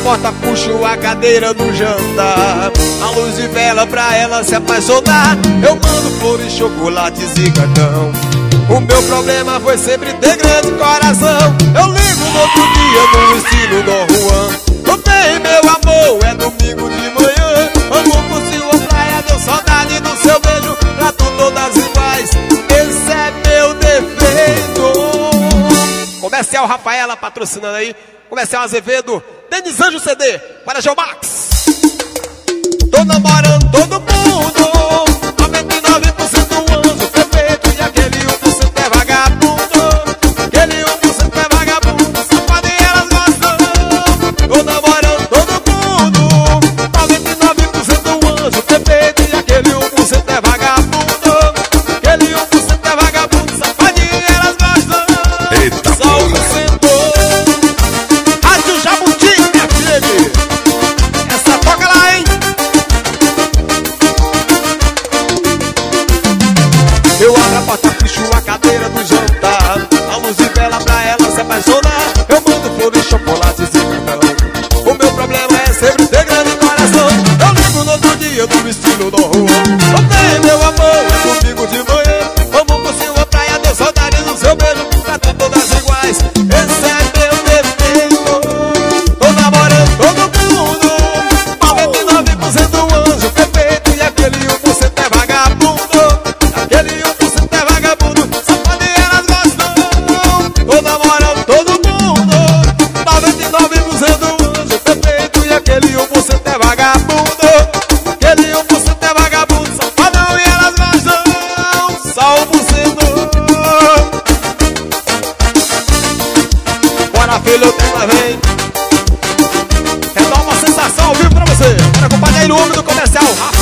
porta, puxo a cadeira do jantar. A luz de vela pra ela se apaixonar. Eu mando flores, chocolates e cartão. O meu problema foi sempre ter grande coração. Eu ligo no outro dia no estilo Dom Juan. Não tem meu amor, é domingo de manhã. Amo por sua praia, deu saudade do seu beijo. Trato todas iguais, esse é meu defeito. Comercial Rafaela patrocinando aí. Comercial Azevedo, Denis Anjo CD, para Geomax. Tô namorando todo mundo, 99% anjo perfeito e aquele 1% é vagabundo. Aquele 1% é vagabundo, safado e elas gostam. Tô namorando todo mundo, 99% anjo perfeito e aquele 1% é vagabundo. Aquele 1% é vagabundo, safado e elas gostam. Eita, só 1%. Rádio Jabuti FM. Essa toca lá, hein? Eu abro a porta, puxo a cadeira do jantar. A luz de vela pra ela se apaixonar. Eu mando flores, chocolates e cartão. O meu problema é sempre ter grande coração. Eu ligo no outro dia do estilo do rua. Odeio meu amor, é comigo de manhã. Vamos por cima praia, deu saudade do seu beijo. Trato todas iguais, esse é meu defeito. Tô namorando todo mundo, 99% anjo perfeito e aquele 1% é vagabundo. Aquele 1% é vagabundo, safado e elas gostam. Tô namorando todo mundo, 99% anjo perfeito e aquele 1% é vagabundo. Aquele 1% é vagabundo, safadão e elas gostam. Só 1%. Bora, filho, tem uma vez. É uma sensação ao vivo pra você. Para acompanhar aí no homem do comercial